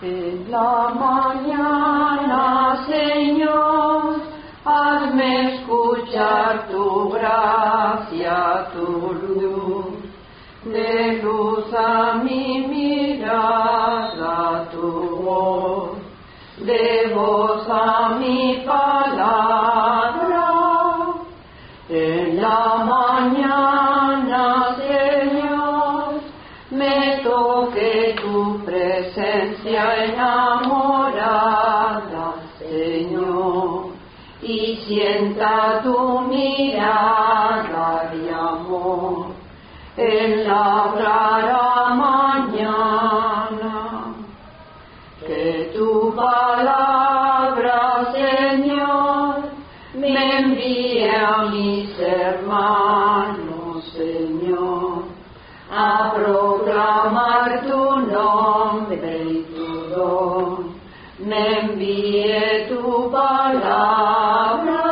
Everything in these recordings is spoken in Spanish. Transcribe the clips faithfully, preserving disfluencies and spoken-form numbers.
En la mañana, Señor, hazme escuchar tu gracia, tu luz, de luz a mi mirada, tu voz, de voz a mi palabra. En la mañana, Señor, me toque tu presencia enamorada, Señor, y sienta tu mirada de amor en la clara mañana. Que tu palabra, Señor, me envíe a mis hermanos, Señor, a proclamar tu nombre y tu don. Me envíe tu palabra,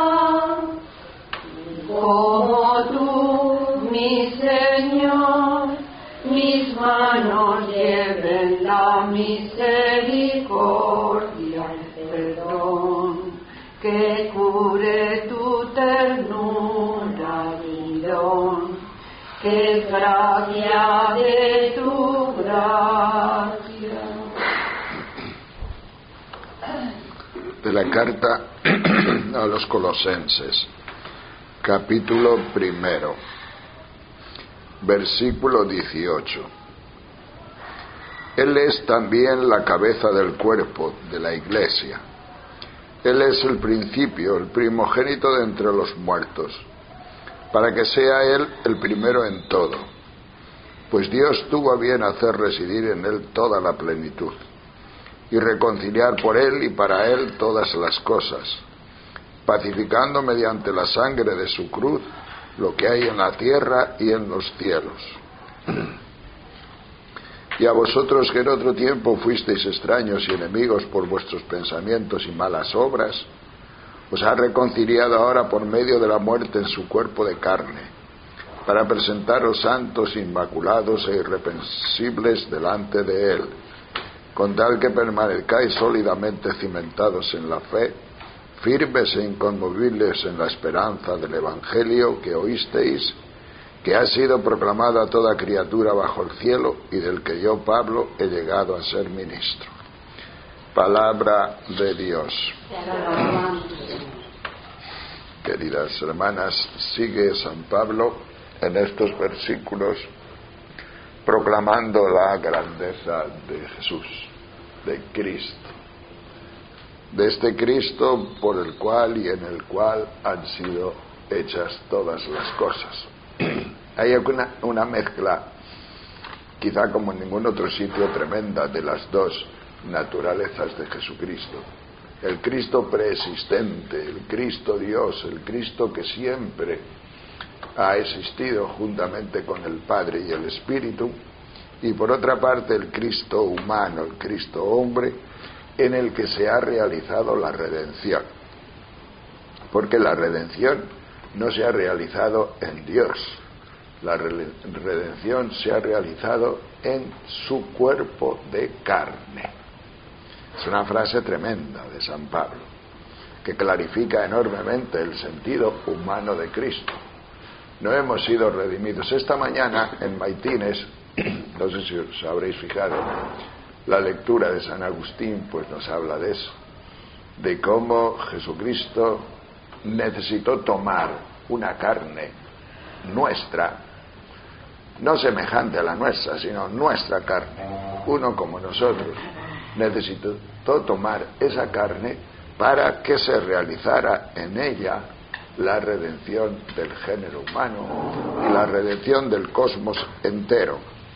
como tú, mi Señor, mis manos lleven la misericordia, el perdón, que cure tu ternura y don, que gracia de tu gracia. De la carta a los Colosenses, capítulo primero, versículo dieciocho. Él es también la cabeza del cuerpo, de la Iglesia. Él es el principio, el primogénito de entre los muertos, para que sea Él el primero en todo. Pues Dios tuvo a bien hacer residir en Él toda la plenitud, y reconciliar por Él y para Él todas las cosas, pacificando mediante la sangre de su cruz lo que hay en la tierra y en los cielos. Y a vosotros que en otro tiempo fuisteis extraños y enemigos por vuestros pensamientos y malas obras, os ha reconciliado ahora por medio de la muerte en su cuerpo de carne, para presentaros santos, inmaculados e irreprensibles delante de Él, con tal que permanezcáis sólidamente cimentados en la fe, firmes e inconmovibles en la esperanza del Evangelio que oísteis, que ha sido proclamado a toda criatura bajo el cielo, y del que yo, Pablo, he llegado a ser ministro. Palabra de Dios. Queridas hermanas, sigue San Pablo en estos versículos proclamando la grandeza de Jesús, de Cristo, de este Cristo por el cual y en el cual han sido hechas todas las cosas. Hay una, una mezcla, quizá como en ningún otro sitio, tremenda de las dos naturalezas de Jesucristo. El Cristo preexistente, el Cristo Dios, el Cristo que siempre ha existido juntamente con el Padre y el Espíritu, y por otra parte el Cristo humano, el Cristo hombre, en el que se ha realizado la redención. Porque la redención no se ha realizado en Dios, la redención se ha realizado en su cuerpo de carne. Es una frase tremenda de San Pablo, que clarifica enormemente el sentido humano de Cristo. No hemos sido redimidos. Esta mañana en Maitines, no sé si os habréis fijado, la lectura de San Agustín pues nos habla de eso, de cómo Jesucristo necesitó tomar una carne nuestra, no semejante a la nuestra, sino nuestra carne, uno como nosotros, necesitó tomar esa carne para que se realizara en ella la redención del género humano y la redención del cosmos entero.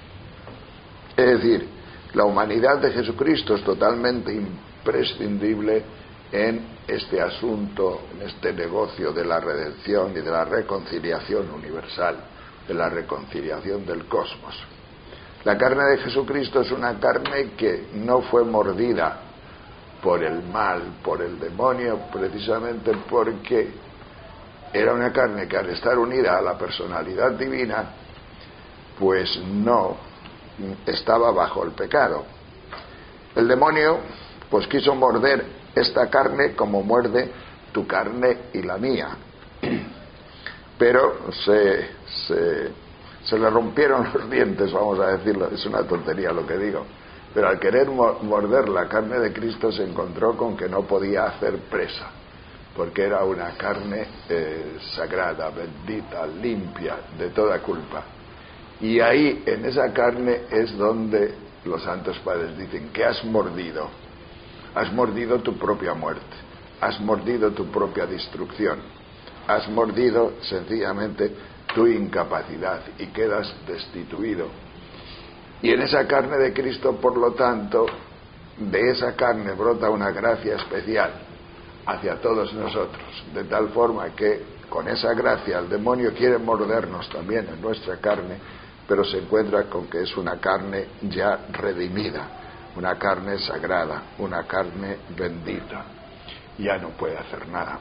Es decir, la humanidad de Jesucristo es totalmente imprescindible en este asunto, en este negocio de la redención y de la reconciliación universal, de la reconciliación del cosmos. La carne de Jesucristo es una carne que no fue mordida por el mal, por el demonio, precisamente porque era una carne que al estar unida a la personalidad divina, pues no estaba bajo el pecado. El demonio pues quiso morder esta carne como muerde tu carne y la mía, pero se, se, se le rompieron los dientes, vamos a decirlo, es una tontería lo que digo, pero al querer morder la carne de Cristo se encontró con que no podía hacer presa, porque era una carne eh, sagrada, bendita, limpia de toda culpa. Y ahí, en esa carne, es donde los santos padres dicen que has mordido, has mordido tu propia muerte, has mordido tu propia destrucción, has mordido sencillamente tu incapacidad y quedas destituido. Y en esa carne de Cristo, por lo tanto, de esa carne brota una gracia especial hacia todos nosotros, de tal forma que con esa gracia el demonio quiere mordernos también en nuestra carne, pero se encuentra con que es una carne ya redimida, una carne sagrada, una carne bendita. Ya no puede hacer nada.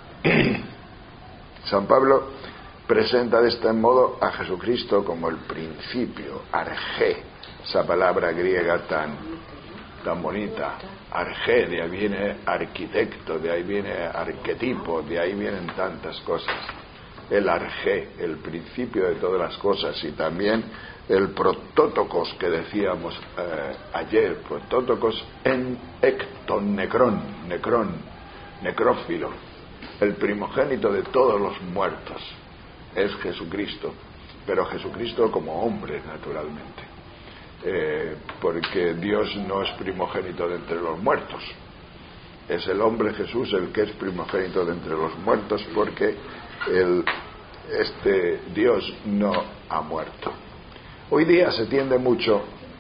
San Pablo presenta de este modo a Jesucristo como el principio, arjé, esa palabra griega tan, tan bonita, arjé, de ahí viene arquitecto, de ahí viene arquetipo, de ahí vienen tantas cosas. El arjé, el principio de todas las cosas, y también el protótokos que decíamos eh, ayer, protótokos en ecton, necrón, necrón, necrófilo, el primogénito de todos los muertos, es Jesucristo, pero Jesucristo como hombre, naturalmente, eh, porque Dios no es primogénito de entre los muertos, es el hombre Jesús el que es primogénito de entre los muertos, porque el, este Dios no ha muerto. Hoy día se tiende mucho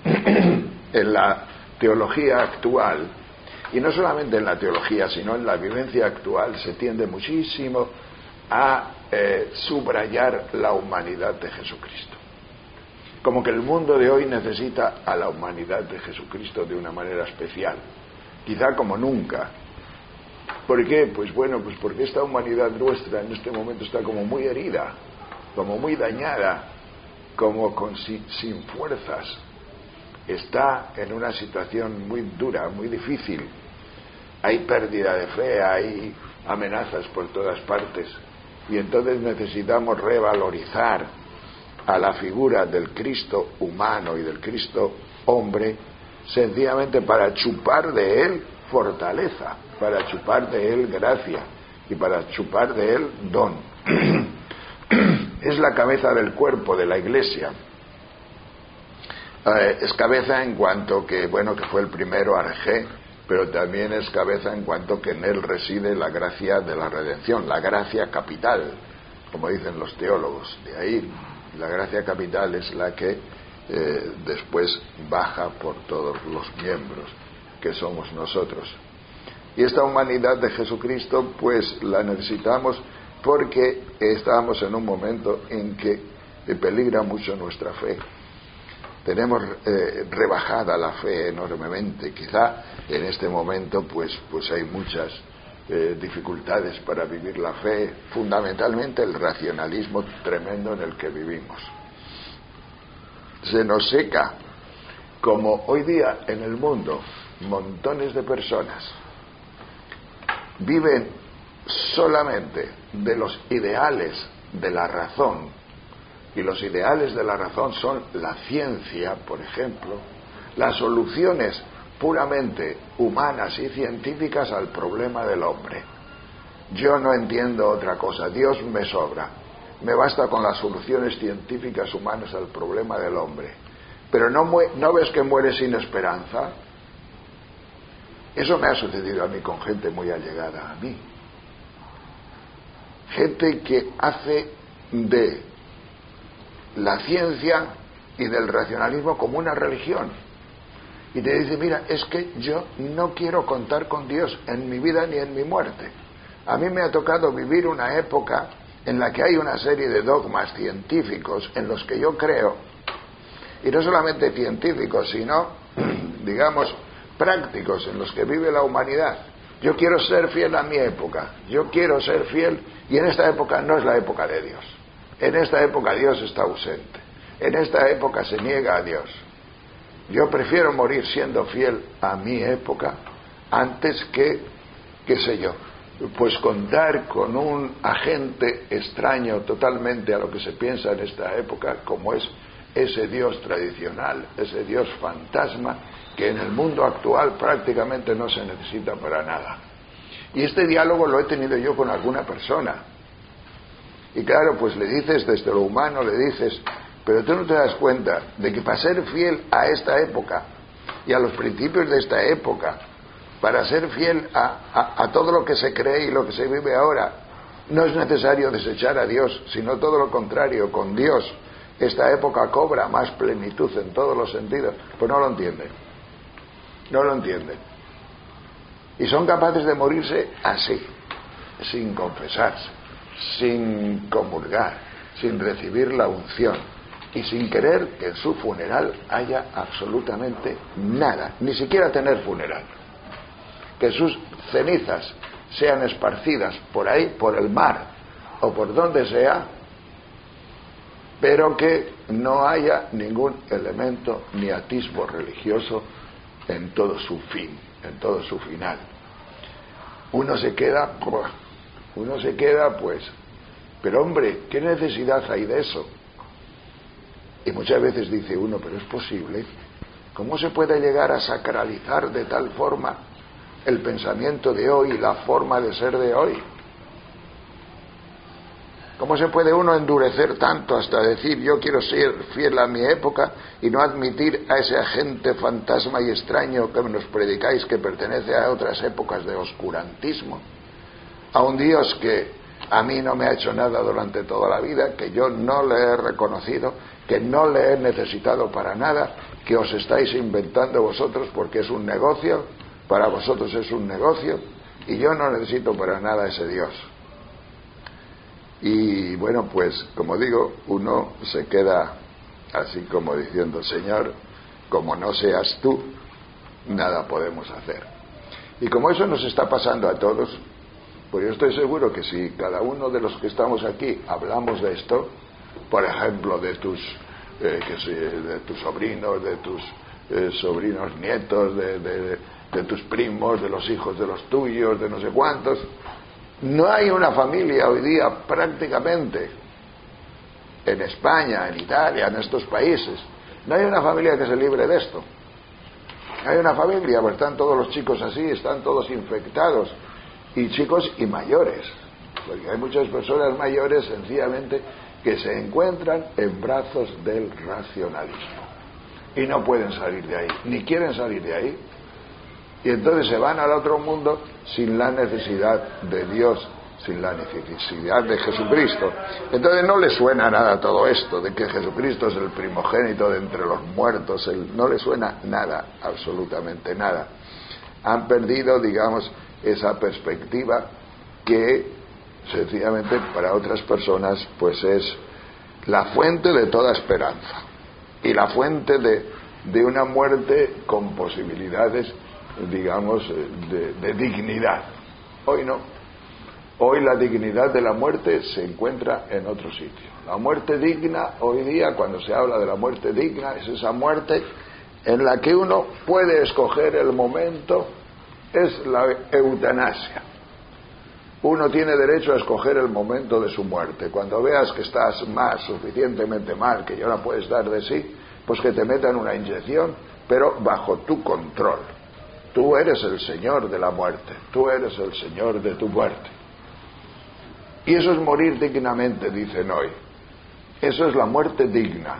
en la teología actual, y no solamente en la teología, sino en la vivencia actual, se tiende muchísimo a eh, subrayar la humanidad de Jesucristo. Como que el mundo de hoy necesita a la humanidad de Jesucristo de una manera especial, quizá como nunca. ¿Por qué? Pues bueno, pues porque esta humanidad nuestra en este momento está como muy herida, como muy dañada, como con, sin, sin fuerzas, está en una situación muy dura, muy difícil, hay pérdida de fe, hay amenazas por todas partes, y entonces necesitamos revalorizar a la figura del Cristo humano y del Cristo hombre, sencillamente para chupar de él fortaleza, para chupar de él gracia y para chupar de él don. Es la cabeza del cuerpo de la Iglesia. Eh, es cabeza en cuanto que, bueno, que fue el primero arjé, pero también es cabeza en cuanto que en él reside la gracia de la redención, la gracia capital, como dicen los teólogos. De ahí, la gracia capital es la que eh, después baja por todos los miembros, que somos nosotros. Y esta humanidad de Jesucristo, pues la necesitamos porque estamos en un momento en que peligra mucho nuestra fe. Tenemos eh, rebajada la fe enormemente. Quizá en este momento pues, pues hay muchas eh, dificultades para vivir la fe, fundamentalmente el racionalismo tremendo en el que vivimos. Se nos seca, como hoy día en el mundo montones de personas viven solamente de los ideales de la razón, y los ideales de la razón son la ciencia, por ejemplo, las soluciones puramente humanas y científicas al problema del hombre. Yo no entiendo otra cosa, Dios me sobra, me basta con las soluciones científicas humanas al problema del hombre. Pero no, ¿no ves que muere sin esperanza? Eso me ha sucedido a mí con gente muy allegada a mí. Gente que hace de la ciencia y del racionalismo como una religión. Y te dice, mira, es que yo no quiero contar con Dios en mi vida ni en mi muerte. A mí me ha tocado vivir una época en la que hay una serie de dogmas científicos en los que yo creo, y no solamente científicos, sino, digamos, prácticos en los que vive la humanidad. Yo quiero ser fiel a mi época, yo quiero ser fiel, y en esta época no es la época de Dios. En esta época Dios está ausente, en esta época se niega a Dios. Yo prefiero morir siendo fiel a mi época antes que, qué sé yo, pues contar con un agente extraño totalmente a lo que se piensa en esta época, como es ese Dios tradicional, ese Dios fantasma que en el mundo actual prácticamente no se necesita para nada. Y este diálogo lo he tenido yo con alguna persona. Y claro, pues le dices desde lo humano, le dices, pero tú no te das cuenta de que para ser fiel a esta época y a los principios de esta época, para ser fiel a, a, a todo lo que se cree y lo que se vive ahora, no es necesario desechar a Dios, sino todo lo contrario. Con Dios esta época cobra más plenitud en todos los sentidos. Pues no lo entienden, no lo entienden. Y son capaces de morirse así, sin confesarse, sin comulgar, sin recibir la unción y sin querer que en su funeral haya absolutamente nada, ni siquiera tener funeral. Que sus cenizas sean esparcidas por ahí, por el mar o por donde sea, pero que no haya ningún elemento ni atisbo religioso en todo su fin, en todo su final. Uno se queda, uno se queda pues, pero hombre, ¿qué necesidad hay de eso? Y muchas veces dice uno, pero es posible, ¿cómo se puede llegar a sacralizar de tal forma el pensamiento de hoy y la forma de ser de hoy? ¿Cómo se puede uno endurecer tanto hasta decir yo quiero ser fiel a mi época y no admitir a ese agente fantasma y extraño que nos predicáis que pertenece a otras épocas de oscurantismo? A un Dios que a mí no me ha hecho nada durante toda la vida, que yo no le he reconocido, que no le he necesitado para nada, que os estáis inventando vosotros porque es un negocio, para vosotros es un negocio, y yo no necesito para nada a ese Dios. Y bueno, pues como digo, uno se queda así como diciendo, Señor, como no seas tú, nada podemos hacer. Y como eso nos está pasando a todos, pues yo estoy seguro que si cada uno de los que estamos aquí hablamos de esto, por ejemplo, de tus, eh, que sé, de tus sobrinos, de tus eh, sobrinos nietos, de, de, de tus primos, de los hijos de los tuyos, de no sé cuántos, no hay una familia hoy día prácticamente en España, en Italia, en estos países, no hay una familia que se libre de esto. No hay una familia, pues están todos los chicos así, están todos infectados, y chicos y mayores, porque hay muchas personas mayores sencillamente que se encuentran en brazos del racionalismo y no pueden salir de ahí, ni quieren salir de ahí. Y entonces se van al otro mundo sin la necesidad de Dios, sin la necesidad de Jesucristo. Entonces no les suena nada todo esto de que Jesucristo es el primogénito de entre los muertos, el, no les suena nada, absolutamente nada. Han perdido, digamos, esa perspectiva que sencillamente para otras personas pues es la fuente de toda esperanza y la fuente de, de una muerte con posibilidades, digamos, de, de dignidad. Hoy no. Hoy la dignidad de la muerte se encuentra en otro sitio. La muerte digna, hoy día, cuando se habla de la muerte digna, es esa muerte en la que uno puede escoger el momento, es la eutanasia. Uno tiene derecho a escoger el momento de su muerte. Cuando veas que estás mal, suficientemente mal, que ya no puedes dar de sí, pues que te metan una inyección, pero bajo tu control. Tú eres el Señor de la muerte, tú eres el Señor de tu muerte. Y eso es morir dignamente, dicen hoy. Eso es la muerte digna.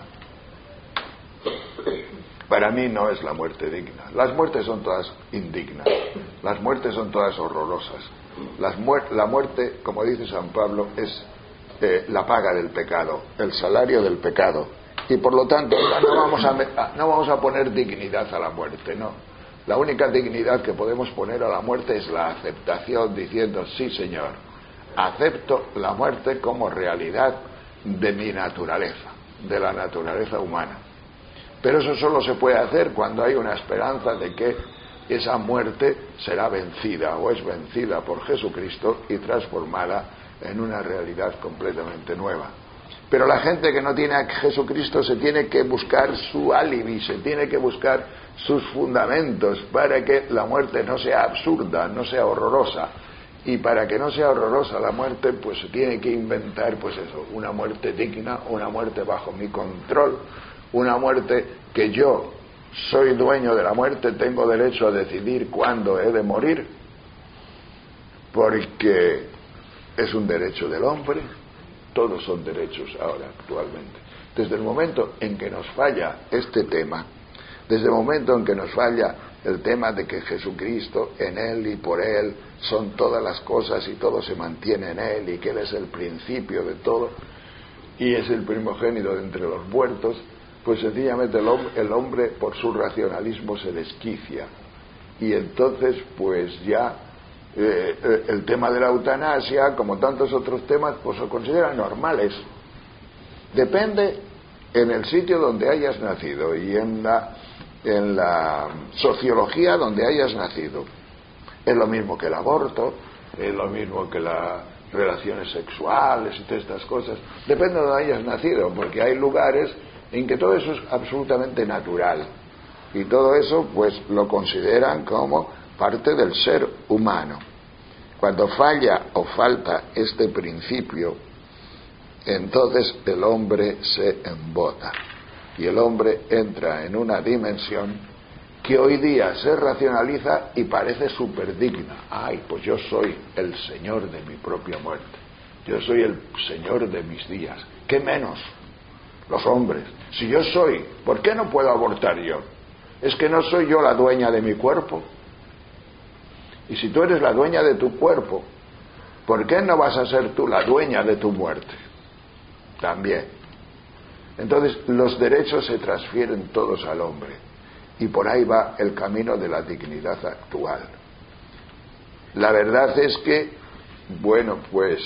Para mí no es la muerte digna. Las muertes son todas indignas. Las muertes son todas horrorosas. Las muer- la muerte, como dice San Pablo, es eh, la paga del pecado, el salario del pecado. Y por lo tanto no vamos a, no vamos a poner dignidad a la muerte, no. La única dignidad que podemos poner a la muerte es la aceptación, diciendo, sí, Señor, acepto la muerte como realidad de mi naturaleza, de la naturaleza humana. Pero eso solo se puede hacer cuando hay una esperanza de que esa muerte será vencida o es vencida por Jesucristo y transformada en una realidad completamente nueva. Pero la gente que no tiene a Jesucristo se tiene que buscar su alibi, se tiene que buscar sus fundamentos para que la muerte no sea absurda, no sea horrorosa. Y para que no sea horrorosa la muerte, pues se tiene que inventar, pues eso, una muerte digna, una muerte bajo mi control, una muerte que yo soy dueño de la muerte, tengo derecho a decidir cuándo he de morir, porque es un derecho del hombre. Todos son derechos ahora, actualmente. Desde el momento en que nos falla este tema, desde el momento en que nos falla el tema de que Jesucristo, en Él y por Él, son todas las cosas y todo se mantiene en Él y que Él es el principio de todo y es el primogénito de entre los muertos, pues sencillamente el hombre, el hombre por su racionalismo se desquicia. Y entonces, pues ya Eh, eh, el tema de la eutanasia, como tantos otros temas, pues se consideran normales. Depende en el sitio donde hayas nacido y en la, en la sociología donde hayas nacido. Es lo mismo que el aborto, es lo mismo que las relaciones sexuales y todas estas cosas. Depende de donde hayas nacido, porque hay lugares en que todo eso es absolutamente natural. Y todo eso, pues, lo consideran como parte del ser humano. Cuando falla o falta este principio, entonces el hombre se embota y el hombre entra en una dimensión que hoy día se racionaliza y parece súper digna. Ay, pues yo soy el señor de mi propia muerte, yo soy el señor de mis días. ¿Qué menos los hombres? Si yo soy, ¿por qué no puedo abortar yo? ¿Es que no soy yo la dueña de mi cuerpo? Y si tú eres la dueña de tu cuerpo, ¿por qué no vas a ser tú la dueña de tu muerte? También. Entonces los derechos se transfieren todos al hombre y por ahí va el camino de la dignidad actual. La verdad es que, bueno, pues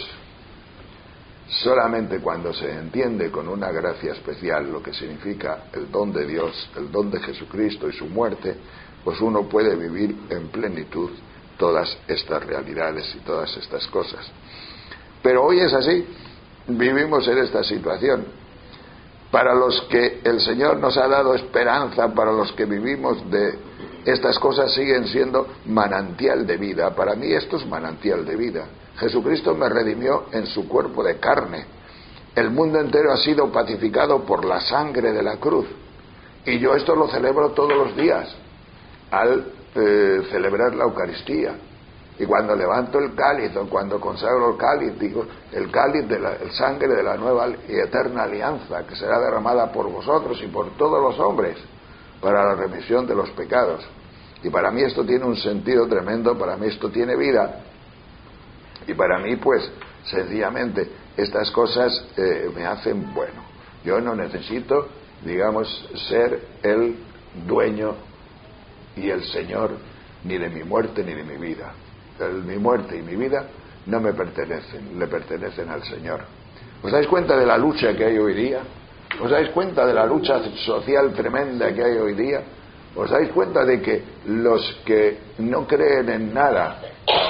solamente cuando se entiende con una gracia especial lo que significa el don de Dios, el don de Jesucristo y su muerte, pues uno puede vivir en plenitud todas estas realidades y todas estas cosas. Pero hoy es así, vivimos en esta situación. Para los que el Señor nos ha dado esperanza, para los que vivimos de estas cosas, siguen siendo manantial de vida. Para mí esto es manantial de vida. Jesucristo me redimió en su cuerpo de carne. El mundo entero ha sido pacificado por la sangre de la cruz. Y yo esto lo celebro todos los días al eh, celebrar la Eucaristía. Y cuando levanto el cáliz o cuando consagro el cáliz, digo, el cáliz de la el sangre de la nueva y eterna alianza que será derramada por vosotros y por todos los hombres para la remisión de los pecados. Y para mí esto tiene un sentido tremendo, para mí esto tiene vida. Y para mí, pues, sencillamente, estas cosas eh, me hacen bueno. Yo no necesito, digamos, ser el dueño y el señor ni de mi muerte ni de mi vida. El, mi muerte y mi vida no me pertenecen, le pertenecen al Señor. ¿Os dais cuenta de la lucha que hay hoy día? ¿Os dais cuenta de la lucha social tremenda que hay hoy día? ¿Os dais cuenta de que los que no creen en nada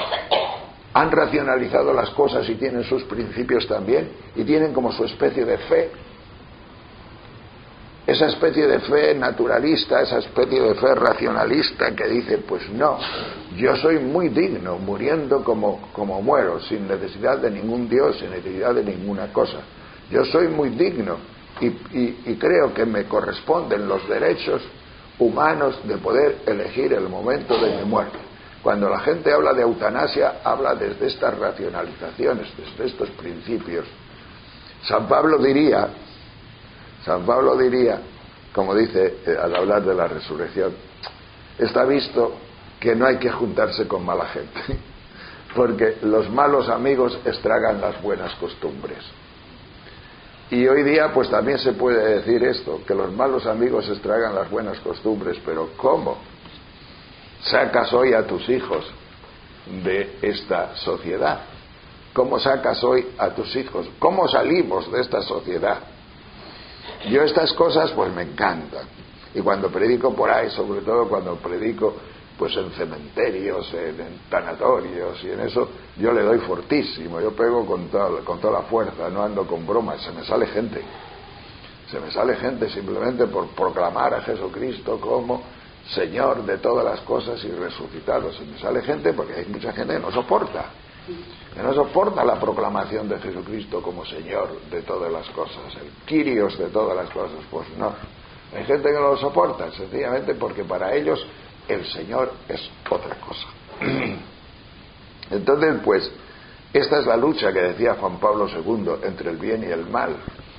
han racionalizado las cosas y tienen sus principios también? Y tienen como su especie de fe. Esa especie de fe naturalista, esa especie de fe racionalista que dice, pues no, yo soy muy digno, muriendo como, como muero, sin necesidad de ningún Dios, sin necesidad de ninguna cosa. Yo soy muy digno y, y, y creo que me corresponden los derechos humanos de poder elegir el momento de mi muerte. Cuando la gente habla de eutanasia, habla desde estas racionalizaciones, desde estos principios. San Pablo diría... San Pablo diría, como dice eh, al hablar de la resurrección, está visto que no hay que juntarse con mala gente, porque los malos amigos estragan las buenas costumbres. Y hoy día pues también se puede decir esto, que los malos amigos estragan las buenas costumbres, pero ¿cómo sacas hoy a tus hijos de esta sociedad? ¿Cómo sacas hoy a tus hijos? ¿Cómo salimos de esta sociedad? Yo estas cosas pues me encantan, y cuando predico por ahí, sobre todo cuando predico pues en cementerios, en, en tanatorios, y en eso yo le doy fortísimo, yo pego con toda, con toda la fuerza, no ando con bromas, se me sale gente, se me sale gente simplemente por proclamar a Jesucristo como Señor de todas las cosas y resucitado, se me sale gente porque hay mucha gente que no soporta, que no soporta la proclamación de Jesucristo como Señor de todas las cosas, el Kyrios de todas las cosas, pues no, hay gente que no lo soporta, sencillamente porque para ellos el Señor es otra cosa. Entonces, pues, esta es la lucha que decía Juan Pablo segundo entre el bien y el mal,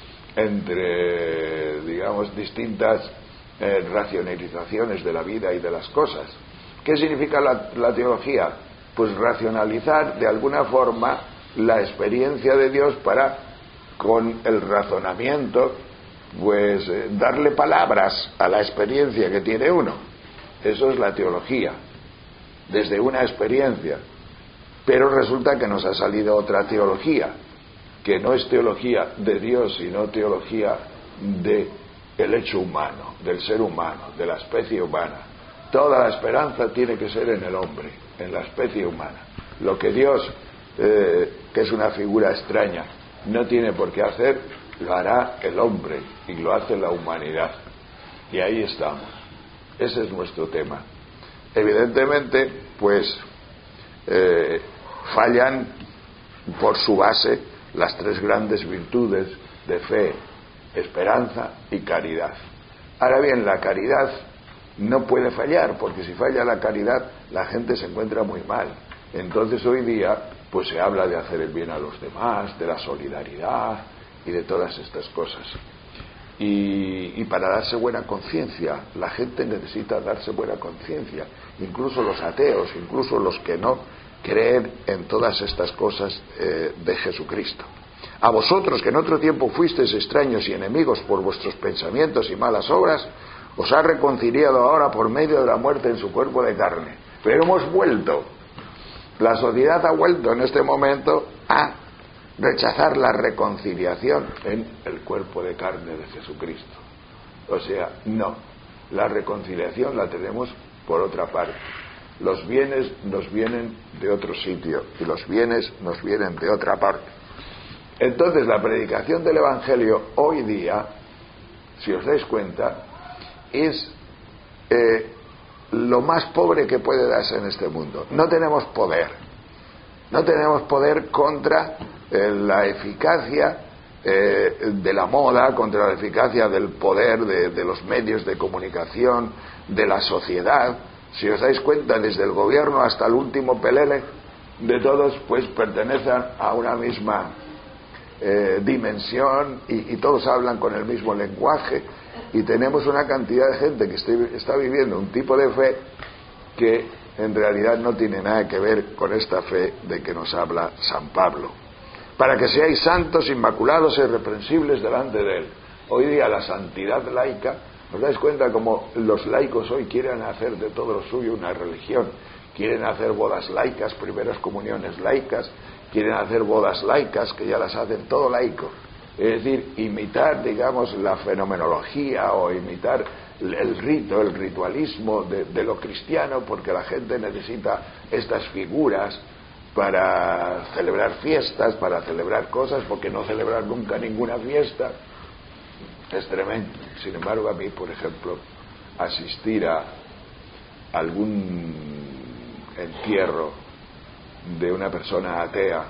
entre, digamos, distintas eh, racionalizaciones de la vida y de las cosas. ¿Qué significa la, la teología? Pues racionalizar de alguna forma la experiencia de Dios para, con el razonamiento, pues eh, darle palabras a la experiencia que tiene uno. Eso es la teología, desde una experiencia. Pero resulta que nos ha salido otra teología, que no es teología de Dios, sino teología de el hecho humano, del ser humano, de la especie humana. Toda la esperanza tiene que ser en el hombre, en la especie humana. Lo que Dios, eh, que es una figura extraña, no tiene por qué hacer, lo hará el hombre y lo hace la humanidad. Y ahí estamos. Ese es nuestro tema. Evidentemente, pues, eh, fallan por su base las tres grandes virtudes de fe, esperanza y caridad. Ahora bien, la caridad no puede fallar, porque si falla la caridad, la gente se encuentra muy mal. Entonces hoy día, pues se habla de hacer el bien a los demás, de la solidaridad y de todas estas cosas. Y, y para darse buena conciencia, la gente necesita darse buena conciencia, incluso los ateos, incluso los que no creen en todas estas cosas eh, de Jesucristo. A vosotros, que en otro tiempo fuisteis extraños y enemigos por vuestros pensamientos y malas obras, os ha reconciliado ahora por medio de la muerte en su cuerpo de carne. Pero hemos vuelto, la sociedad ha vuelto en este momento a rechazar la reconciliación en el cuerpo de carne de Jesucristo. O sea, no, la reconciliación la tenemos por otra parte. Los bienes nos vienen de otro sitio y los bienes nos vienen de otra parte. Entonces, la predicación del Evangelio hoy día, si os dais cuenta, es eh, lo más pobre que puede darse en este mundo. No tenemos poder, no tenemos poder contra eh, la eficacia eh, de la moda, contra la eficacia del poder de, de los medios de comunicación, de la sociedad. Si os dais cuenta, desde el gobierno hasta el último pelele de todos, pues pertenecen a una misma eh, dimensión y, y todos hablan con el mismo lenguaje, y tenemos una cantidad de gente que esté, está viviendo un tipo de fe que en realidad no tiene nada que ver con esta fe de que nos habla San Pablo. Para que seáis santos, inmaculados e irreprensibles delante de Él. Hoy día la santidad laica, ¿os dais cuenta cómo los laicos hoy quieren hacer de todo lo suyo una religión? Quieren hacer bodas laicas, primeras comuniones laicas, quieren hacer bodas laicas, que ya las hacen todo laico. Es decir, imitar, digamos, la fenomenología o imitar el rito, el ritualismo de, de lo cristiano, porque la gente necesita estas figuras para celebrar fiestas, para celebrar cosas, porque no celebrar nunca ninguna fiesta. Es tremendo. Sin embargo, a mí, por ejemplo, asistir a algún entierro de una persona atea,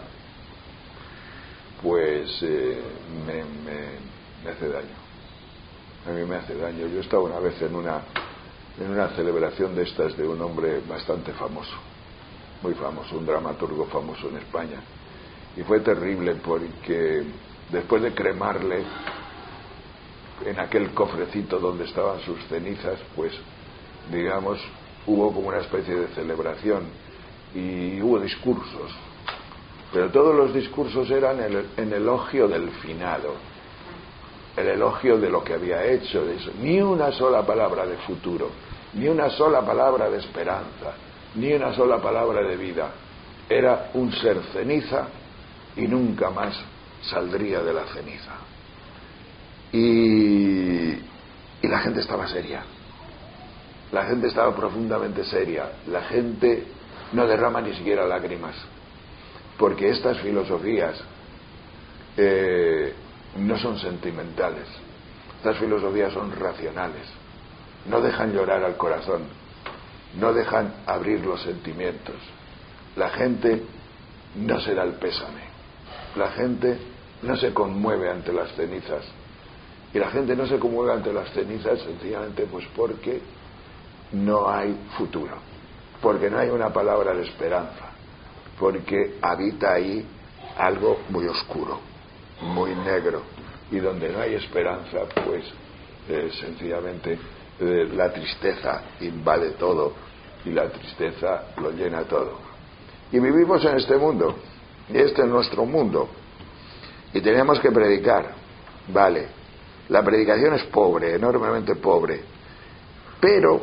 pues eh, me, me, me hace daño. A mí me hace daño. Yo estaba una vez en una en una celebración de estas de un hombre bastante famoso, muy famoso, un dramaturgo famoso en España, y fue terrible porque después de cremarle en aquel cofrecito donde estaban sus cenizas, pues digamos hubo como una especie de celebración y hubo discursos, pero todos los discursos eran el, en elogio del finado, el elogio de lo que había hecho, de eso. Ni una sola palabra de futuro, ni una sola palabra de esperanza, ni una sola palabra de vida. Era un ser ceniza y nunca más saldría de la ceniza. Y, y la gente estaba seria. La gente estaba profundamente seria. La gente no derrama ni siquiera lágrimas, porque estas filosofías eh, no son sentimentales. Estas filosofías son racionales. No dejan llorar al corazón, no dejan abrir los sentimientos. La gente no se da el pésame, la gente no se conmueve ante las cenizas, y la gente no se conmueve ante las cenizas sencillamente pues porque no hay futuro, porque no hay una palabra de esperanza, porque habita ahí algo muy oscuro, muy negro, y donde no hay esperanza pues eh, sencillamente eh, la tristeza invade todo y la tristeza lo llena todo. Y vivimos en este mundo, y este es nuestro mundo, y tenemos que predicar. Vale, la predicación es pobre, enormemente pobre, pero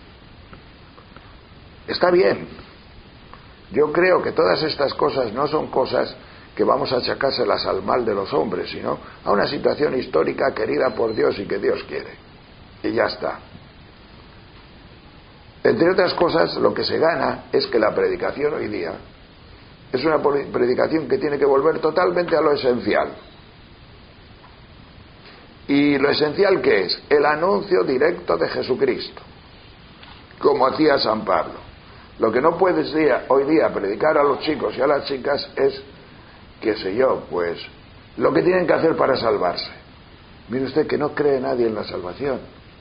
está bien. Yo creo que todas estas cosas no son cosas que vamos a achacárselas al mal de los hombres, sino a una situación histórica querida por Dios y que Dios quiere, y ya está. Entre otras cosas, lo que se gana es que la predicación hoy día es una predicación que tiene que volver totalmente a lo esencial. ¿Y lo esencial qué es? El anuncio directo de Jesucristo, como hacía San Pablo. Lo que no puedes hoy día predicar a los chicos y a las chicas es, qué sé yo, pues lo que tienen que hacer para salvarse. Mire usted que no cree nadie en la salvación,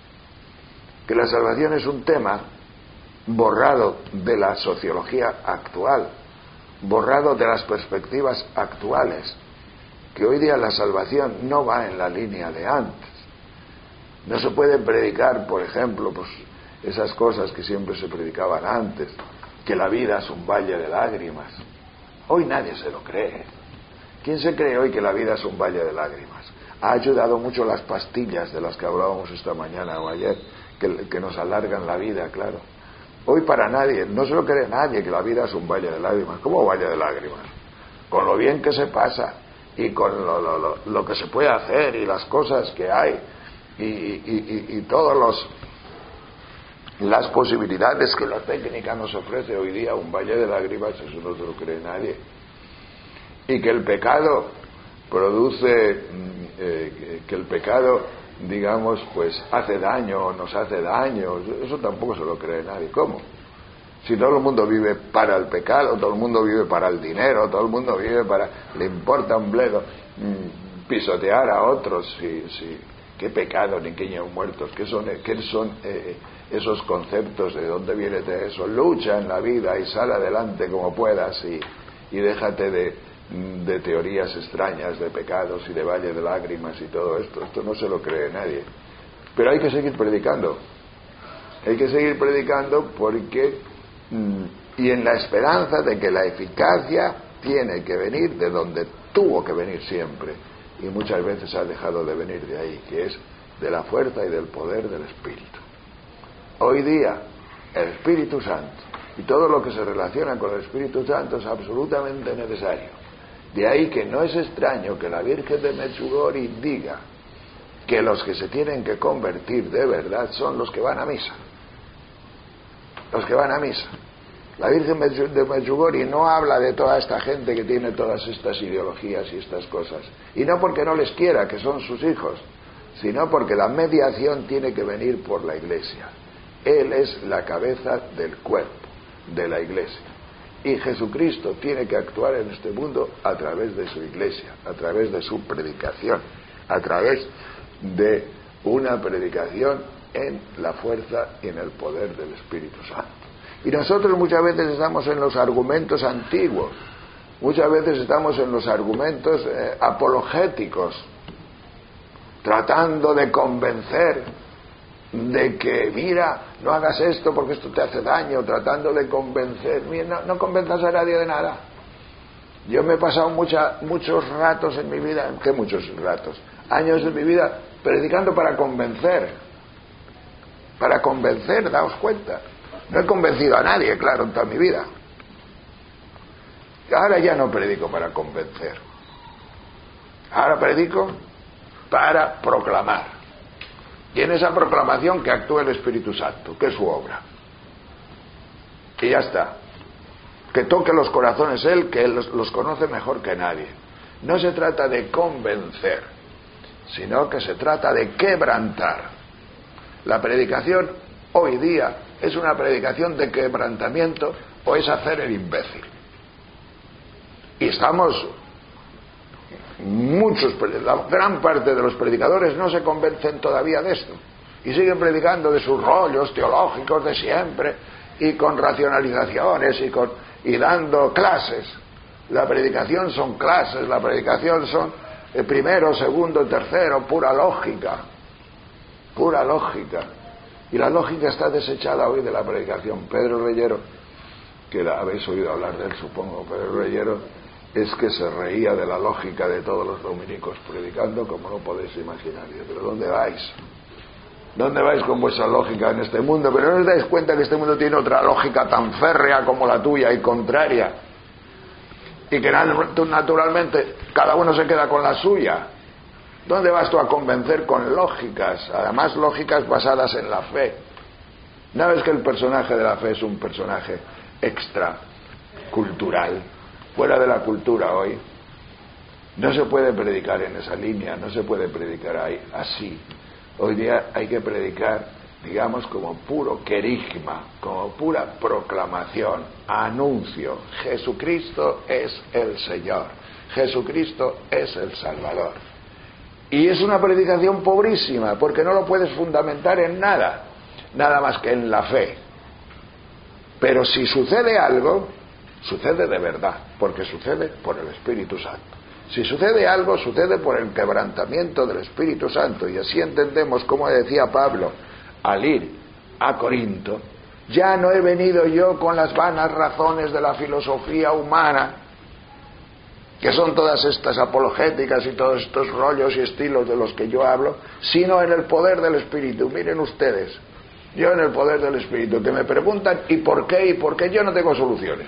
que la salvación es un tema borrado de la sociología actual, borrado de las perspectivas actuales, que hoy día la salvación no va en la línea de antes. No se puede predicar, por ejemplo, pues esas cosas que siempre se predicaban antes, que la vida es un valle de lágrimas. Hoy nadie se lo cree. ¿Quién se cree hoy que la vida es un valle de lágrimas? Ha ayudado mucho las pastillas de las que hablábamos esta mañana o ayer, que, que nos alargan la vida, claro. Hoy para nadie, no se lo cree nadie que la vida es un valle de lágrimas. ¿Cómo valle de lágrimas? Con lo bien que se pasa y con lo, lo, lo, lo que se puede hacer y las cosas que hay y, y, y, y todos los las posibilidades que la técnica nos ofrece hoy día, un valle de lágrimas, eso no se lo cree nadie. Y que el pecado produce, eh, que el pecado, digamos, pues hace daño o nos hace daño, eso tampoco se lo cree nadie. ¿Cómo? Si todo el mundo vive para el pecado, todo el mundo vive para el dinero, todo el mundo vive para, le importa un bledo mmm, pisotear a otros, si, si, qué pecado ni qué niños muertos, qué son, qué son eh, esos conceptos, de dónde viene de eso. Lucha en la vida y sal adelante como puedas y, y déjate de, de teorías extrañas de pecados y de valle de lágrimas y todo esto. Esto no se lo cree nadie, pero hay que seguir predicando, hay que seguir predicando porque mm, y en la esperanza de que la eficacia tiene que venir de donde tuvo que venir siempre, y muchas veces ha dejado de venir de ahí, que es de la fuerza y del poder del Espíritu. Hoy día el Espíritu Santo y todo lo que se relaciona con el Espíritu Santo es absolutamente necesario. De ahí que no es extraño que la Virgen de Medjugorje diga que los que se tienen que convertir de verdad son los que van a misa. Los que van a misa. La Virgen de Medjugorje no habla de toda esta gente que tiene todas estas ideologías y estas cosas. Y no porque no les quiera, que son sus hijos, sino porque la mediación tiene que venir por la Iglesia. Él es la cabeza del cuerpo de la Iglesia. Y Jesucristo tiene que actuar en este mundo a través de su Iglesia, a través de su predicación, a través de una predicación en la fuerza y en el poder del Espíritu Santo. Y nosotros muchas veces estamos en los argumentos antiguos, muchas veces estamos en los argumentos eh, apologéticos, tratando de convencer de que, mira, no hagas esto porque esto te hace daño, tratando de convencer. Mira, no, no convenzas a nadie de nada. Yo me he pasado mucha, muchos ratos en mi vida, ¿qué muchos ratos? Años de mi vida predicando para convencer, para convencer, daos cuenta. No he convencido a nadie, claro, en toda mi vida. Ahora ya no predico para convencer. Ahora predico para proclamar. y en esa proclamación que actúe el Espíritu Santo, que es su obra. Y ya está. Que toque los corazones Él, que Él los, los conoce mejor que nadie. No se trata de convencer, sino que se trata de quebrantar. La predicación hoy día es una predicación de quebrantamiento o es hacer el imbécil. Y estamos, muchos, la gran parte de los predicadores no se convencen todavía de esto y siguen predicando de sus rollos teológicos de siempre y con racionalizaciones y, con, y dando clases. La predicación son clases, la predicación son el primero, segundo, tercero, pura lógica, pura lógica. Y la lógica está desechada hoy de la predicación. Pedro Reyero, que la, habéis oído hablar de él, supongo, Pedro Reyero, es que se reía de la lógica de todos los dominicos predicando, como no podéis imaginar. Y yo, pero ¿dónde vais? ¿Dónde vais con vuestra lógica en este mundo? Pero no os dais cuenta que este mundo tiene otra lógica tan férrea como la tuya y contraria, y que naturalmente cada uno se queda con la suya. ¿Dónde vas tú a convencer con lógicas? Además lógicas basadas en la fe. ¿No ves que el personaje de la fe es un personaje extra cultural, fuera de la cultura hoy? No se puede predicar en esa línea, no se puede predicar ahí así. Hoy día hay que predicar, digamos, como puro querigma, como pura proclamación, anuncio. Jesucristo es el Señor, Jesucristo es el Salvador. Y es una predicación pobrísima, porque no lo puedes fundamentar en nada, nada más que en la fe. Pero si sucede algo, sucede de verdad, porque sucede por el Espíritu Santo. Si sucede algo, sucede por el quebrantamiento del Espíritu Santo. Y así entendemos, como decía Pablo al ir a Corinto: ya no he venido yo con las vanas razones de la filosofía humana, que son todas estas apologéticas y todos estos rollos y estilos de los que yo hablo, sino en el poder del Espíritu. Miren ustedes, yo en el poder del Espíritu, que me preguntan ¿y por qué? ¿Y por qué? Yo no tengo soluciones.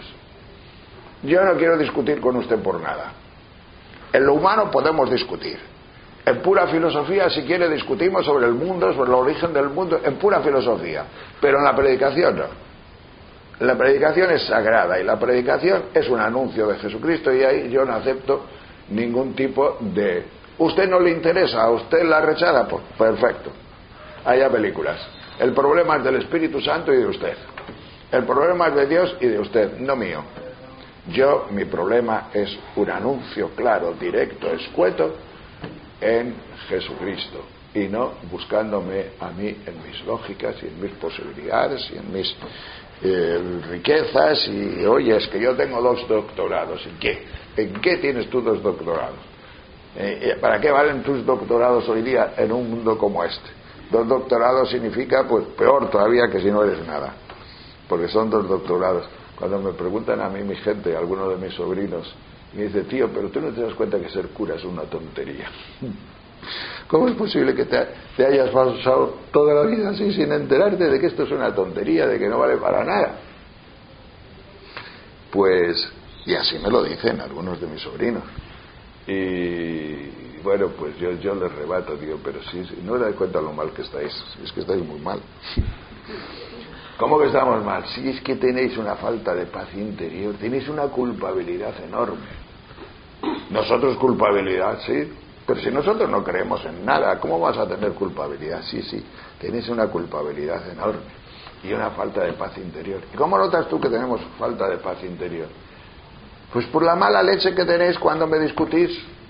Yo no quiero discutir con usted por nada. En lo humano podemos discutir. En pura filosofía, si quiere, discutimos sobre el mundo, sobre el origen del mundo, en pura filosofía. Pero en la predicación no. La predicación es sagrada y la predicación es un anuncio de Jesucristo, y ahí yo no acepto ningún tipo de... ¿Usted no le interesa? ¿A usted la rechaza? Pues perfecto. Haya películas. El problema es del Espíritu Santo y de usted. El problema es de Dios y de usted, no mío. Yo, mi problema es un anuncio claro, directo, escueto en Jesucristo, y no buscándome a mí en mis lógicas y en mis posibilidades y en mis eh, riquezas. Y oye, es que yo tengo dos doctorados. ¿En qué? ¿En qué tienes tú dos doctorados? Eh, ¿Para qué valen tus doctorados hoy día en un mundo como este? Dos doctorados significa, pues, peor todavía que si no eres nada, porque son dos doctorados. Cuando me preguntan a mí mi gente, algunos de mis sobrinos, me dice: tío, pero tú no te das cuenta que ser cura es una tontería. ¿Cómo es posible que te, te hayas pasado toda la vida así sin enterarte de que esto es una tontería, de que no vale para nada? Pues, y así me lo dicen algunos de mis sobrinos. Y bueno, pues yo, yo les rebato, digo, pero sí, sí, no os dais cuenta lo mal que estáis, es que estáis muy mal. ¿Cómo que estamos mal? Si es que tenéis una falta de paz interior, tenéis una culpabilidad enorme. Nosotros culpabilidad, sí, pero si nosotros no creemos en nada, ¿cómo vas a tener culpabilidad? Sí, sí, tenéis una culpabilidad enorme y una falta de paz interior. ¿Y cómo notas tú que tenemos falta de paz interior? Pues por la mala leche que tenéis cuando me discutís,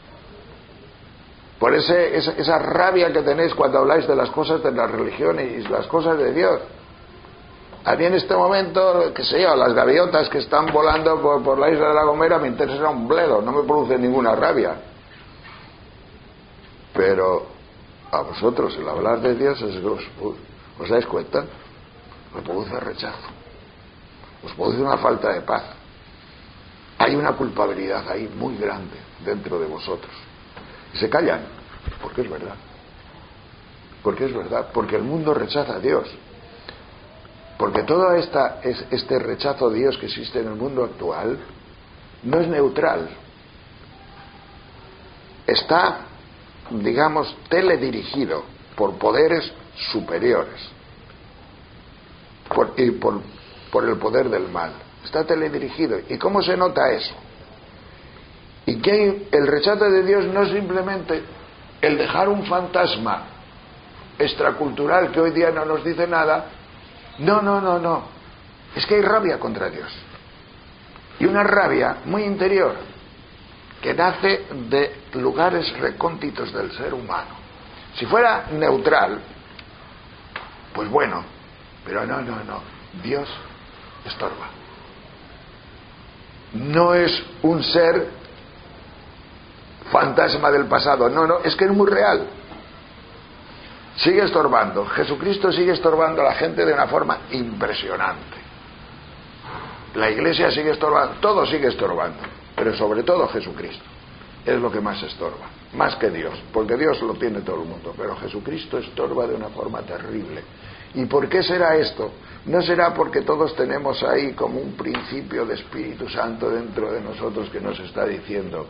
por ese, esa, esa rabia que tenéis cuando habláis de las cosas de la religión y las cosas de Dios. A mí en este momento, qué sé yo, las gaviotas que están volando por, por la isla de La Gomera me interesa un bledo, no me produce ninguna rabia. Pero a vosotros el hablar de Dios es, os, ¿os dais cuenta? Os produce rechazo, os produce una falta de paz. Hay una culpabilidad ahí muy grande dentro de vosotros. Y se callan, porque es verdad. Porque es verdad, porque el mundo rechaza a Dios. Porque todo esta, es, este rechazo a Dios que existe en el mundo actual no es neutral. Está, digamos, teledirigido por poderes superiores por, y por, por el poder del mal. Está teledirigido. ¿Y cómo se nota eso? Y que el rechazo de Dios no es simplemente el dejar un fantasma extracultural que hoy día no nos dice nada. No, no, no, no. Es que hay rabia contra Dios. Y una rabia muy interior que nace de lugares recónditos del ser humano. Si fuera neutral, pues bueno, pero no, no, no. Dios estorba. No es un ser fantasma del pasado, no, no, es que es muy real. Sigue estorbando, Jesucristo sigue estorbando a la gente de una forma impresionante. La Iglesia sigue estorbando, todo sigue estorbando, pero sobre todo Jesucristo es lo que más estorba, más que Dios, porque Dios lo tiene todo el mundo, pero Jesucristo estorba de una forma terrible. ¿Y por qué será esto? ¿No será porque todos tenemos ahí como un principio de Espíritu Santo dentro de nosotros que nos está diciendo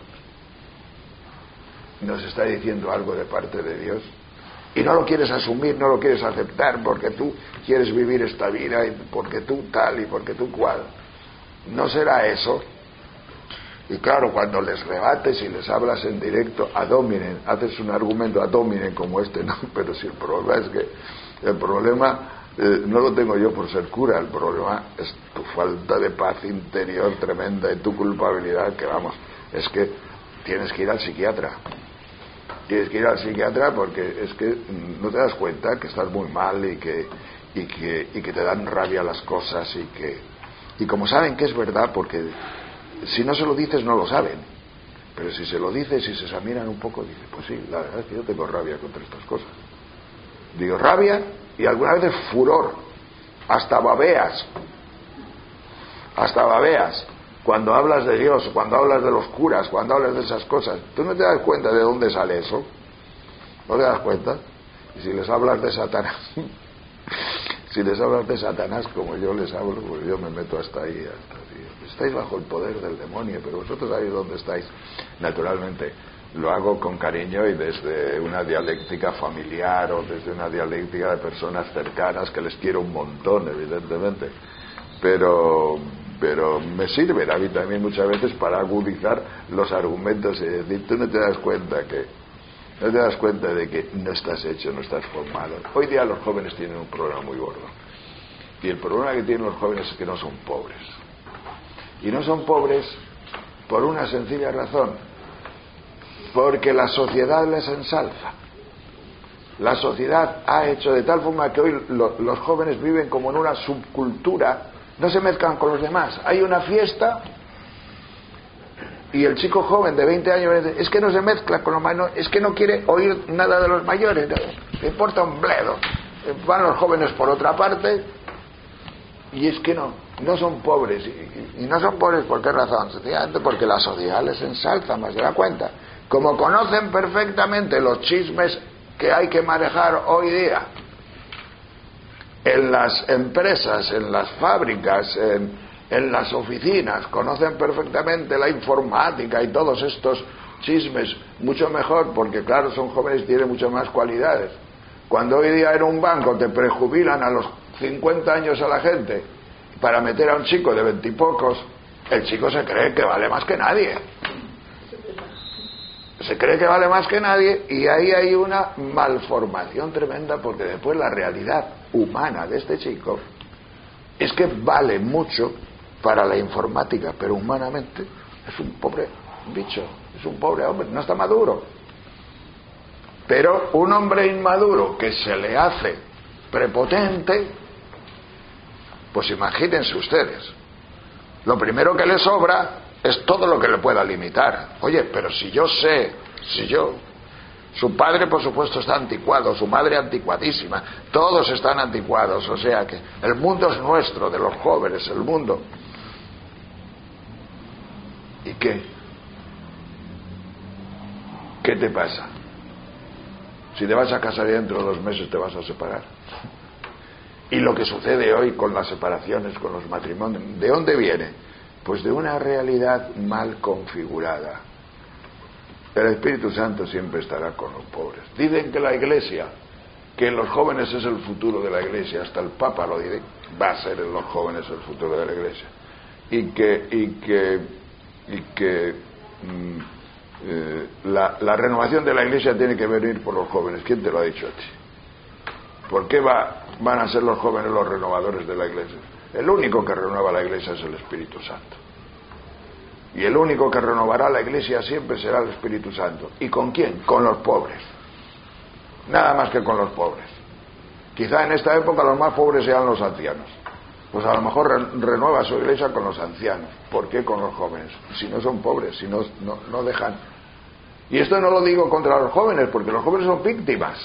nos está diciendo algo de parte de Dios? Y no lo quieres asumir, no lo quieres aceptar porque tú quieres vivir esta vida y porque tú tal y porque tú cual. ¿No será eso? Y claro, cuando les rebates y les hablas en directo ad hominem, haces un argumento ad hominem como este, no, pero si el problema es que el problema eh, no lo tengo yo por ser cura, el problema es tu falta de paz interior tremenda y tu culpabilidad, que vamos, es que tienes que ir al psiquiatra. Tienes que ir al psiquiatra porque es que no te das cuenta que estás muy mal y que y que y que te dan rabia las cosas y que y como saben que es verdad, porque si no se lo dices no lo saben, pero si se lo dices y se examinan un poco, dicen, pues sí, la verdad es que yo tengo rabia contra estas cosas. Digo rabia y algunas veces furor, hasta babeas, hasta babeas. Cuando hablas de Dios, cuando hablas de los curas, cuando hablas de esas cosas, ¿tú no te das cuenta de dónde sale eso? ¿No te das cuenta? Y si les hablas de Satanás, si les hablas de Satanás como yo les hablo, pues yo me meto hasta ahí, hasta ahí. Estáis bajo el poder del demonio, pero vosotros sabéis dónde estáis. Naturalmente, lo hago con cariño y desde una dialéctica familiar o desde una dialéctica de personas cercanas que les quiero un montón, evidentemente. Pero... pero me sirven a mí también muchas veces para agudizar los argumentos y decir, tú no te das cuenta que no te das cuenta de que no estás hecho, no estás formado. Hoy día los jóvenes tienen un problema muy gordo, y el problema que tienen los jóvenes es que no son pobres, y no son pobres por una sencilla razón, porque la sociedad les ensalza. La sociedad ha hecho de tal forma que hoy lo, los jóvenes viven como en una subcultura. No se mezclan con los demás. Hay una fiesta y el chico joven de veinte años dice, es que no se mezcla con los mayores, es que no quiere oír nada de los mayores, le importa un bledo. Van los jóvenes por otra parte y es que no, no son pobres. Y, y no son pobres ¿por qué razón? Sencillamente porque la sociedad les ensalza, más se da cuenta. Como conocen perfectamente los chismes que hay que manejar hoy día en las empresas, en las fábricas, en, en las oficinas, conocen perfectamente la informática y todos estos chismes mucho mejor, porque claro, son jóvenes y tienen muchas más cualidades. Cuando hoy día en un banco te prejubilan a los cincuenta años a la gente para meter a un chico de veintipocos, el chico se cree que vale más que nadie. Se cree que vale más que nadie y ahí hay una malformación tremenda, porque después la realidad humana de este chico es que vale mucho para la informática, pero humanamente es un pobre bicho, es un pobre hombre, no está maduro. Pero un hombre inmaduro que se le hace prepotente, pues imagínense ustedes, lo primero que le sobra es todo lo que le pueda limitar. Oye, pero si yo sé, si yo... Su padre, por supuesto, está anticuado, su madre anticuadísima, todos están anticuados, o sea que el mundo es nuestro, de los jóvenes, el mundo. ¿Y qué? ¿Qué te pasa? Si te vas a casar y dentro de dos meses te vas a separar. Y lo que sucede hoy con las separaciones, con los matrimonios, ¿de dónde viene? Pues de una realidad mal configurada. El Espíritu Santo siempre estará con los pobres. Dicen que la Iglesia que los jóvenes es el futuro de la Iglesia, hasta el Papa lo diré, va a ser en los jóvenes el futuro de la Iglesia, y que y que y que mm, eh, la, la renovación de la Iglesia tiene que venir por los jóvenes. ¿Quién te lo ha dicho a ti? ¿Por qué va, van a ser los jóvenes los renovadores de la Iglesia? El único que renueva la Iglesia es el Espíritu Santo, y el único que renovará la Iglesia siempre será el Espíritu Santo. ¿Y con quién? Con los pobres, nada más que con los pobres. Quizá en esta época los más pobres sean los ancianos, pues a lo mejor re- renueva su Iglesia con los ancianos. ¿Por qué con los jóvenes? Si no son pobres, si no, no, no dejan. Y esto no lo digo contra los jóvenes, porque los jóvenes son víctimas,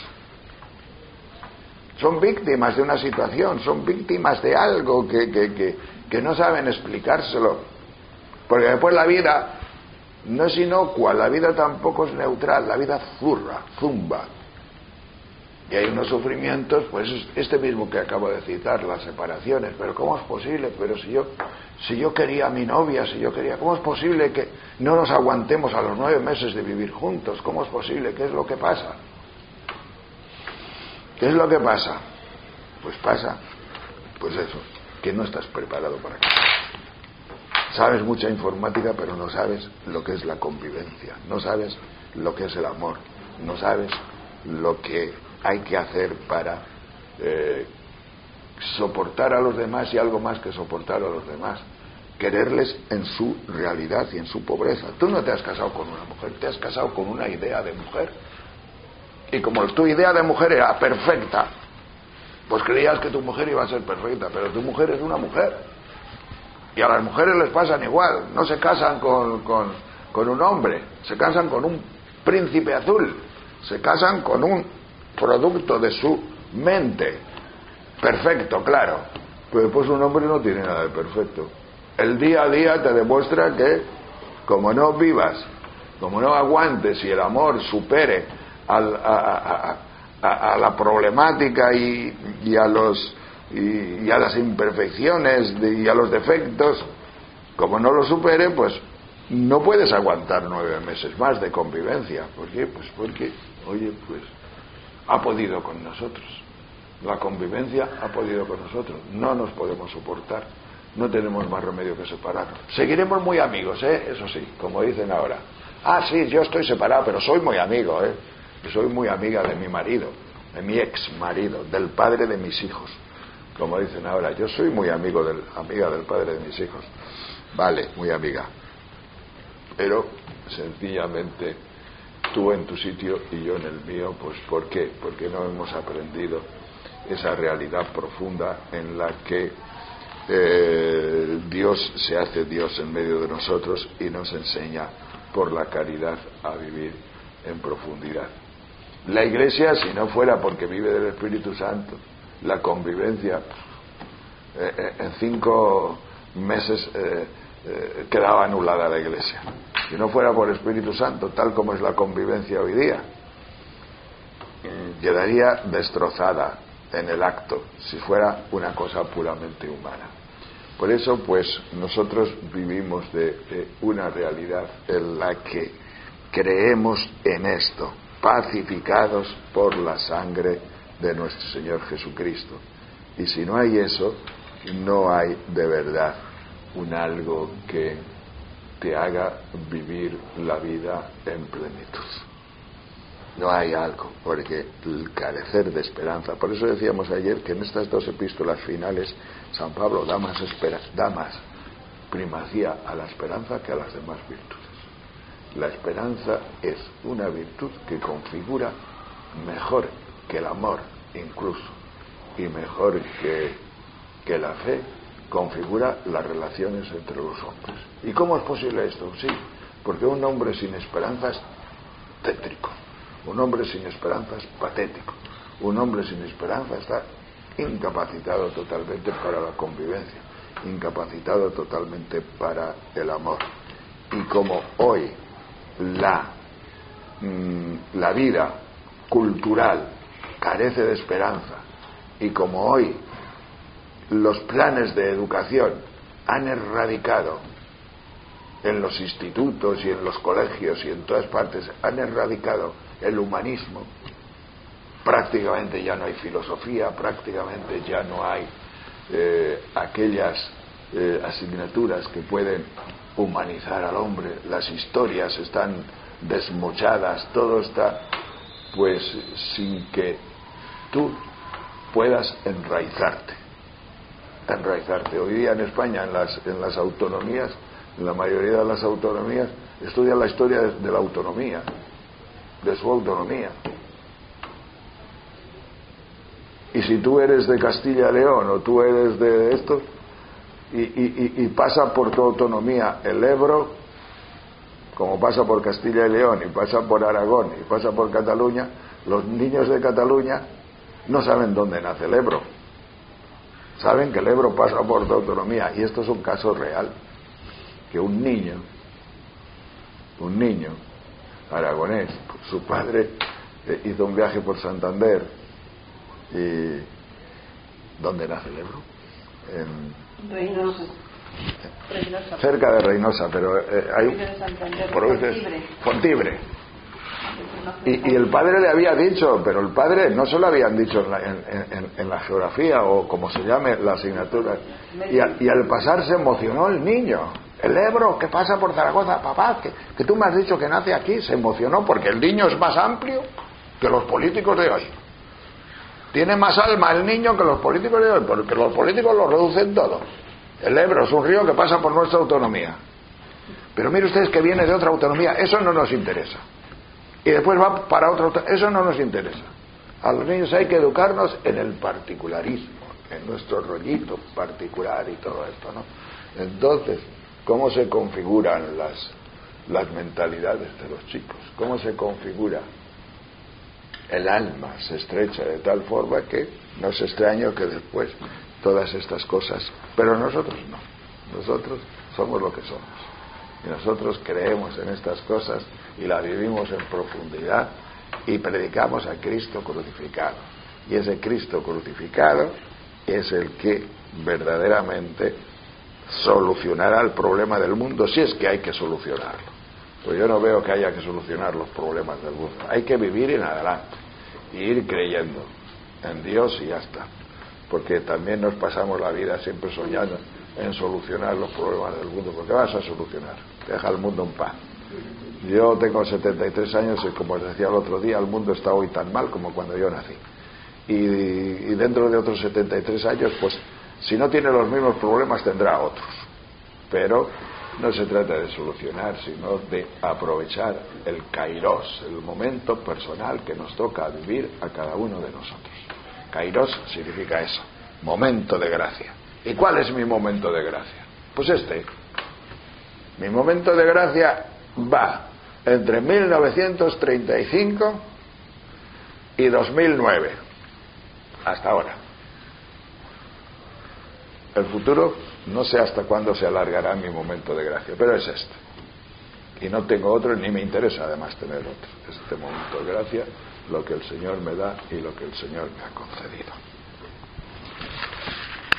son víctimas de una situación, son víctimas de algo que, que, que, que no saben explicárselo, porque después la vida no es inocua, la vida tampoco es neutral, la vida zurra, zumba, y hay unos sufrimientos, pues este mismo que acabo de citar, las separaciones. Pero ¿cómo es posible? Pero si yo si yo quería a mi novia, si yo quería, ¿cómo es posible que no nos aguantemos a los nueve meses de vivir juntos? ¿Cómo es posible? ¿Qué es lo que pasa? ¿Qué es lo que pasa? Pues pasa, pues eso, que no estás preparado para eso. Sabes mucha informática, pero no sabes lo que es la convivencia, no sabes lo que es el amor, no sabes lo que hay que hacer para eh, soportar a los demás, y algo más que soportar a los demás, quererles en su realidad y en su pobreza. Tú no te has casado con una mujer, te has casado con una idea de mujer, y como tu idea de mujer era perfecta, pues creías que tu mujer iba a ser perfecta, pero tu mujer es una mujer, y a las mujeres les pasan igual. No se casan con, con, con un hombre, se casan con un príncipe azul, se casan con un producto de su mente, perfecto, claro, pero después un hombre no tiene nada de perfecto. El día a día te demuestra que como no vivas, como no aguantes y el amor supere al, a, a, a, a la problemática y, y a los y, y a las imperfecciones de, y a los defectos, como no lo supere, pues no puedes aguantar nueve meses más de convivencia. ¿Por qué? Pues porque, oye, pues ha podido con nosotros, la convivencia ha podido con nosotros, no nos podemos soportar, no tenemos más remedio que separarnos. Seguiremos muy amigos, ¿eh? Eso sí, como dicen ahora. Ah, sí, yo estoy separado, pero soy muy amigo, ¿eh? Soy muy amiga de mi marido, de mi ex marido, del padre de mis hijos. Como dicen ahora, yo soy muy amigo del, amiga del padre de mis hijos. Vale, muy amiga. Pero sencillamente tú en tu sitio y yo en el mío, pues ¿por qué? Porque no hemos aprendido esa realidad profunda en la que eh, Dios se hace Dios en medio de nosotros y nos enseña por la caridad a vivir en profundidad. La Iglesia, si no fuera porque vive del Espíritu Santo, la convivencia eh, en cinco meses eh, eh, quedaba anulada la Iglesia. Si no fuera por el Espíritu Santo, tal como es la convivencia hoy día, quedaría destrozada en el acto, si fuera una cosa puramente humana. Por eso, pues, nosotros vivimos de, de una realidad en la que creemos en esto, pacificados por la sangre de nuestro Señor Jesucristo. Y si no hay eso, no hay de verdad un algo que te haga vivir la vida en plenitud. No hay algo, porque el carecer de esperanza. Por eso decíamos ayer que en estas dos epístolas finales San Pablo da más, espera, da más primacía a la esperanza que a las demás virtudes. La esperanza es una virtud que configura mejor que el amor incluso, y mejor que, que la fe, configura las relaciones entre los hombres. ¿Y cómo es posible esto? Sí, porque un hombre sin esperanza es tétrico, un hombre sin esperanza es patético, un hombre sin esperanza está incapacitado totalmente para la convivencia, incapacitado totalmente para el amor. Y como hoy la, mmm, la vida cultural carece de esperanza, y como hoy los planes de educación han erradicado en los institutos y en los colegios y en todas partes, han erradicado el humanismo, prácticamente ya no hay filosofía, prácticamente ya no hay eh, aquellas eh, asignaturas que pueden humanizar al hombre, las historias están desmochadas, todo está pues sin que tú puedas enraizarte enraizarte. Hoy día en España, en las, en las autonomías, en la mayoría de las autonomías, estudian la historia de, de la autonomía, de su autonomía. Y si tú eres de Castilla y León o tú eres de esto, y, y, y, y pasa por tu autonomía el Ebro, como pasa por Castilla y León, y pasa por Aragón, y pasa por Cataluña, los niños de Cataluña no saben dónde nace el Ebro. Saben que el Ebro pasa por tu autonomía, y esto es un caso real, que un niño, un niño aragonés, su padre eh, hizo un viaje por Santander, y ¿dónde nace el Ebro? En Reynosa. Reynosa. Cerca de Reynosa, pero eh, hay Fontibre. Fontibre. Y, y el padre le había dicho, pero el padre no se lo habían dicho en la, en, en, en la geografía o como se llame la asignatura, y, a, y al pasar se emocionó el niño. El Ebro que pasa por Zaragoza, papá, que, que tú me has dicho que nace aquí, se emocionó porque el niño es más amplio que los políticos de hoy. Tiene más alma el niño que los políticos de hoy, porque los políticos lo reducen todo. El Ebro es un río que pasa por nuestra autonomía, pero mire ustedes que viene de otra autonomía, eso no nos interesa. Y después va para otro, eso no nos interesa. A los niños hay que educarnos en el particularismo, en nuestro rollito particular y todo esto, ¿no? Entonces, ¿cómo se configuran las, las mentalidades de los chicos? ¿Cómo se configura? El alma se estrecha de tal forma que no es extraño que después todas estas cosas, pero nosotros no, nosotros somos lo que somos. Y nosotros creemos en estas cosas y las vivimos en profundidad y predicamos a Cristo crucificado. Y ese Cristo crucificado es el que verdaderamente solucionará el problema del mundo, si es que hay que solucionarlo. Pues yo no veo que haya que solucionar los problemas del mundo. Hay que vivir en adelante y ir creyendo en Dios y ya está. Porque también nos pasamos la vida siempre soñando en solucionar los problemas del mundo. ¿Por qué vas a solucionar? Deja el mundo en paz. Yo tengo setenta y tres años y, como os decía el otro día, el mundo está hoy tan mal como cuando yo nací. Y, y dentro de otros setenta y tres años, pues si no tiene los mismos problemas tendrá otros. Pero no se trata de solucionar, sino de aprovechar el kairos, el momento personal que nos toca vivir a cada uno de nosotros. Kairos significa eso, momento de gracia. ¿Y cuál es mi momento de gracia? Pues este. Mi momento de gracia va entre mil novecientos treinta y cinco y dos mil nueve, hasta ahora. El futuro no sé hasta cuándo se alargará mi momento de gracia, pero es este. Y no tengo otro, ni me interesa además tener otro. Este momento de gracia, lo que el Señor me da y lo que el Señor me ha concedido.